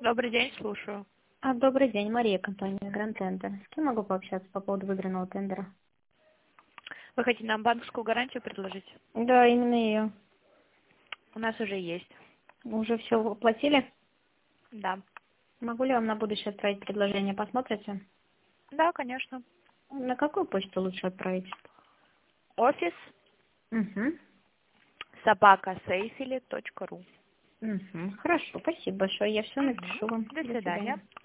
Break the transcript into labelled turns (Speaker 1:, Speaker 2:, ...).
Speaker 1: Добрый день, слушаю.
Speaker 2: Добрый день, Мария, компания Grand Tender. С кем могу пообщаться по поводу выигранного тендера?
Speaker 1: Вы хотите нам банковскую гарантию предложить?
Speaker 2: Да, именно ее.
Speaker 1: У нас уже есть.
Speaker 2: Уже все оплатили?
Speaker 1: Да.
Speaker 2: Могу ли вам на будущее отправить предложение? Посмотрите?
Speaker 1: Да, конечно.
Speaker 2: На какую почту лучше отправить?
Speaker 1: Офис
Speaker 2: Угу.
Speaker 1: собакасейфили.ру.
Speaker 2: Угу. Хорошо, спасибо большое. Я все напишу вам.
Speaker 1: До
Speaker 2: До
Speaker 1: свидания.
Speaker 2: свидания.